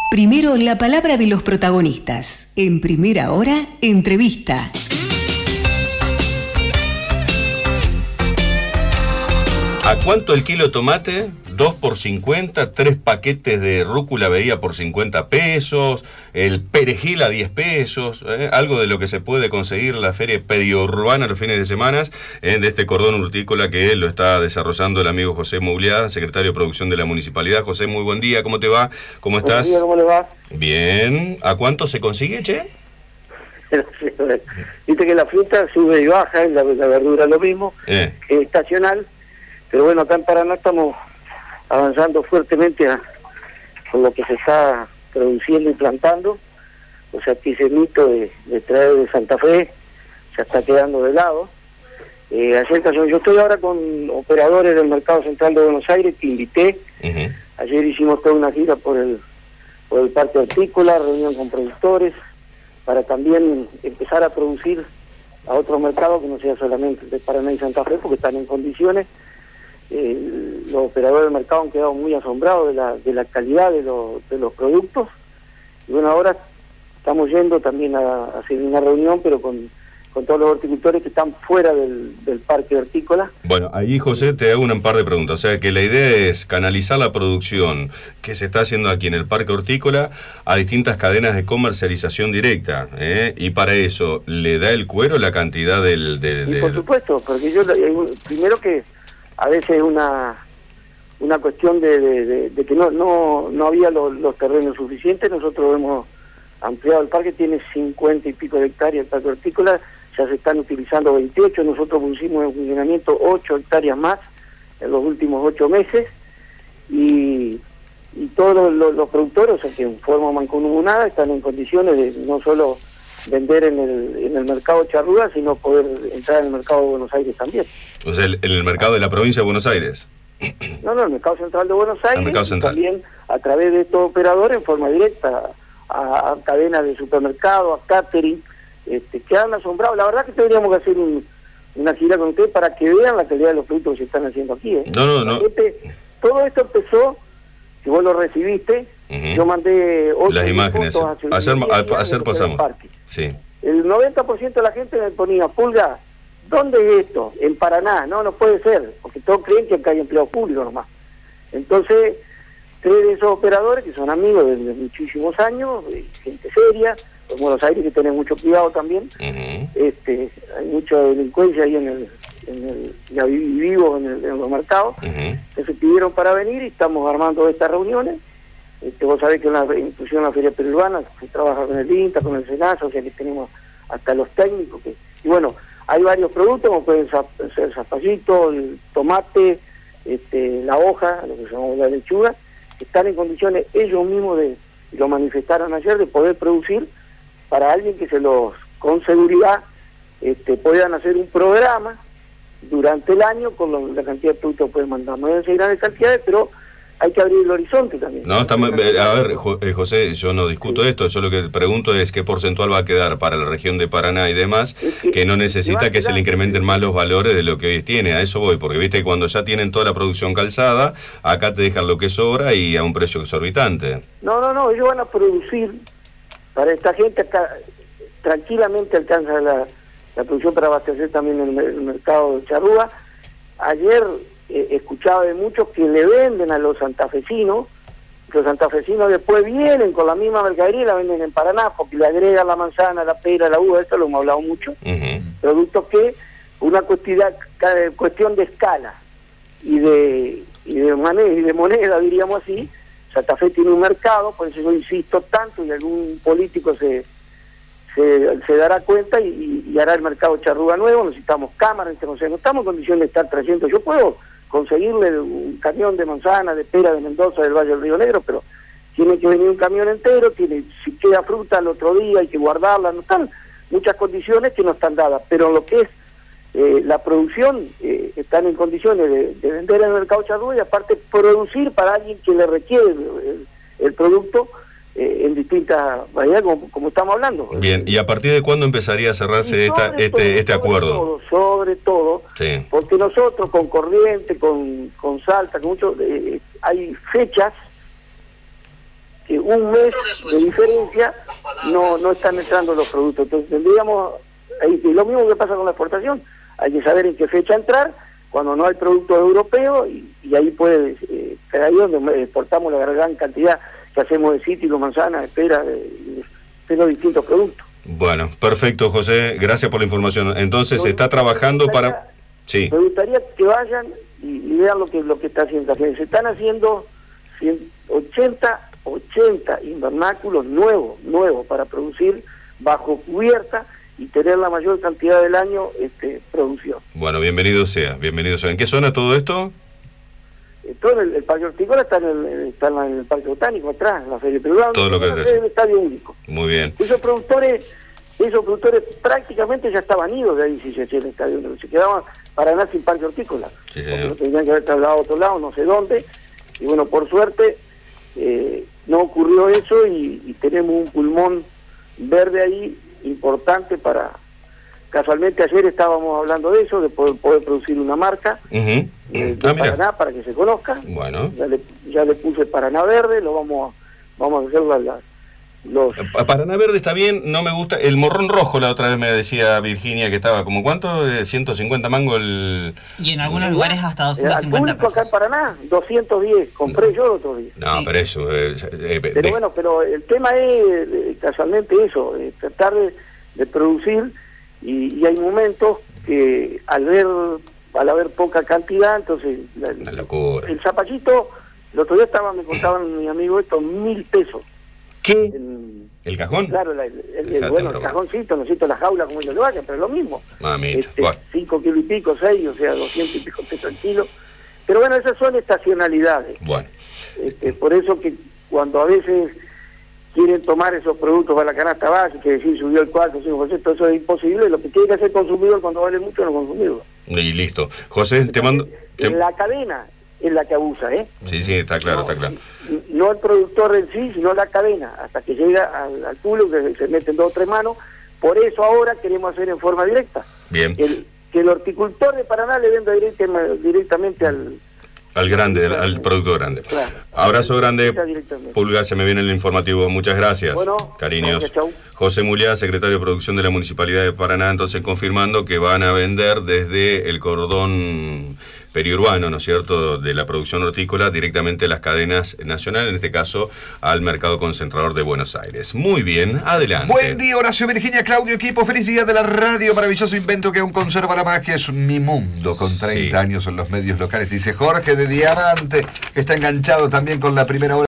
Primero la palabra de los protagonistas. En Primera Hora, entrevista. ¿A cuánto el kilo tomate? 2 por 50, 3 paquetes de rúcula veía por 50 pesos, el perejil a 10 pesos, algo de lo que se puede conseguir en la feria periurbana los fines de semana, de este cordón hortícola que lo está desarrollando el amigo José Mouliá, secretario de Producción de la Municipalidad. José, muy buen día, ¿cómo te va? ¿Cómo estás? Buen día, ¿cómo le va? Bien. ¿A cuánto se consigue, che? Viste que la fruta sube y baja, la verdura lo mismo, es estacional, pero bueno, acá en Paraná estamos avanzando fuertemente con lo que se está produciendo y plantando. O sea, que ese mito de traer de Santa Fe ya está quedando de lado. Yo estoy ahora con operadores del Mercado Central de Buenos Aires que invité. Ayer hicimos toda una gira por el parque hortícola, reunión con productores, para también empezar a producir a otros mercados que no sea solamente de Paraná y Santa Fe, porque están en condiciones. Los operadores del mercado han quedado muy asombrados de la calidad de los productos. Y bueno, ahora estamos yendo también a hacer una reunión, pero con todos los horticultores que están fuera del parque hortícola. Bueno, ahí, José, te hago un par de preguntas. O sea, que la idea es canalizar la producción que se está haciendo aquí en el parque hortícola a distintas cadenas de comercialización directa, y para eso, ¿le da el cuero la cantidad Sí, por supuesto, porque primero que a veces es una cuestión de que no había los terrenos suficientes. Nosotros hemos ampliado el parque, tiene 50 y pico de hectáreas el parque hortícola, ya se están utilizando 28, nosotros pusimos en funcionamiento 8 hectáreas más en los últimos 8 meses, y todos los productores, o sea, que en forma mancomunada, están en condiciones de no solo vender en el mercado Charrúa, sino poder entrar en el mercado de Buenos Aires también. O sea, en el mercado de la provincia de Buenos Aires. No, el mercado central de Buenos Aires, y también a través de estos operadores en forma directa a cadenas de supermercados, a catering, que han asombrado. La verdad que tendríamos que hacer una gira con ustedes para que vean la calidad de los productos que se están haciendo aquí. No. Todo esto empezó, si vos lo recibiste, yo mandé 8 las imágenes, ayer pasamos. Sí. El 90% de la gente me ponía: Pulga, ¿dónde es esto? En Paraná. No puede ser, porque todos creen que acá hay empleo público nomás. Entonces, 3 de esos operadores, que son amigos desde muchísimos años, gente seria, en Buenos Aires que tienen mucho cuidado también, hay mucha delincuencia ahí ya vivo en los mercados, que se pidieron para venir y estamos armando estas reuniones. Vos sabés que inclusive en la feria periurbana se trabaja con el INTA, con el SENASA, o sea que tenemos hasta los técnicos. Y bueno, hay varios productos, como pueden ser el zapallito, el tomate, la hoja, lo que llamamos la lechuga, que están en condiciones ellos mismos y lo manifestaron ayer, de poder producir para alguien que con seguridad puedan hacer un programa durante el año con la cantidad de productos que pueden mandar. No deben ser grandes cantidades, pero hay que abrir el horizonte también. No, a ver, José, yo no discuto esto, yo lo que pregunto es qué porcentual va a quedar para la región de Paraná y demás, que no necesita que se le incrementen más los valores de lo que hoy tiene. A eso voy, porque viste que cuando ya tienen toda la producción calzada, acá te dejan lo que sobra y a un precio exorbitante. No, ellos van a producir para esta gente. Acá tranquilamente alcanza la producción para abastecer también el mercado de Charrúa. Ayer escuchaba de muchos que le venden a los santafesinos después vienen con la misma mercadería y la venden en Paraná, porque le agregan la manzana, la pera, la uva. Esto lo hemos hablado mucho. Productos que una cuestión de escala y de moneda, diríamos así. Santa Fe tiene un mercado, por eso yo insisto tanto, y algún político se dará cuenta y hará el mercado Charrúa nuevo. Necesitamos cámaras, no estamos en condiciones de estar trayendo. Yo puedo conseguirle un camión de manzana, de pera de Mendoza, del Valle del Río Negro, pero tiene que venir un camión entero, si queda fruta al otro día hay que guardarla. No están muchas condiciones que no están dadas, pero lo que es la producción, están en condiciones de vender en el mercado Charrúa, y aparte producir para alguien que le requiere el producto en distintas variedades, como estamos hablando. Bien, ¿y a partir de cuándo empezaría a cerrarse este acuerdo? Sobre todo, sí. Porque nosotros con Corrientes, con Salta, con muchos, hay fechas que un mes de diferencia no están entrando los productos. Entonces tendríamos, y lo mismo que pasa con la exportación, hay que saber en qué fecha entrar, cuando no hay productos europeos, y ahí puede, que ahí donde exportamos la gran cantidad que hacemos de cítrico, manzana, espera, de los distintos productos. Bueno, perfecto, José, gracias por la información. Entonces se está trabajando para... Sí. Me gustaría que vayan y vean lo que está haciendo. Se están haciendo 80 invernáculos nuevos para producir bajo cubierta y tener la mayor cantidad del año producción. Bueno, bienvenido sea. ¿En qué zona todo esto? Todo el parque hortícola está en el parque botánico, atrás, en la feria privada. Todo lo que es el estadio único. Muy bien. Esos productores prácticamente ya estaban idos de ahí, si se hacía el estadio único. Se quedaban Paraná sin parque hortícola. Sí, porque tenían que haber trasladado a otro lado, no sé dónde. Y bueno, por suerte no ocurrió eso y tenemos un pulmón verde ahí importante para... Casualmente ayer estábamos hablando de eso, de poder producir una marca de Paraná para que se conozca. Bueno. Ya le puse Paraná Verde, lo vamos a hacer los... Paraná Verde está bien, no me gusta. El morrón rojo, la otra vez me decía Virginia que estaba como ¿cuánto? 150 mangos el... Y en algunos lugares hasta 250 pesos. Acá en Paraná, 210, compré yo el otro día. No, sí. Pero eso... pero bueno, pero el tema es casualmente eso, tratar de producir, y hay momentos que al haber poca cantidad, entonces... Una locura. El zapallito, el otro día me contaban mi amigo esto, 1.000 pesos. ¿Qué? ¿El cajón? Claro, el cajoncito, necesito la jaula como ellos lo hagan, pero es lo mismo. Mamita. 5 kilos y pico, 6, o sea, 200 y pico pesos al kilo. Pero bueno, esas son estacionalidades. Bueno. Por eso que cuando a veces quieren tomar esos productos para la canasta básica, que decir subió el 4 o 5%, eso es imposible. Lo que tiene que hacer el consumidor cuando vale mucho, no consumirlo. Y listo. José, te mando... La cadena es la que abusa, ¿eh? Sí, está claro, está claro. No el productor en sí, sino la cadena, hasta que llega al público, que se meten 2 o 3 manos. Por eso ahora queremos hacer en forma directa. Bien. Que el horticultor de Paraná le venda directamente al grande, al producto grande. Claro. Abrazo grande, Pulga, se me viene el informativo. Muchas gracias. Bueno, cariños. Gracias, chau. José Muliá, secretario de Producción de la Municipalidad de Paraná, entonces confirmando que van a vender desde el cordón periurbano, ¿no es cierto?, de la producción hortícola directamente a las cadenas nacionales, en este caso al mercado concentrador de Buenos Aires. Muy bien, adelante. Buen día, Horacio, Virginia, Claudio, equipo. Feliz día de la radio. Maravilloso invento que aún conserva la magia. Es Mi Mundo, con 30 años en los medios locales. Dice Jorge de Diamante, que está enganchado también con la primera hora.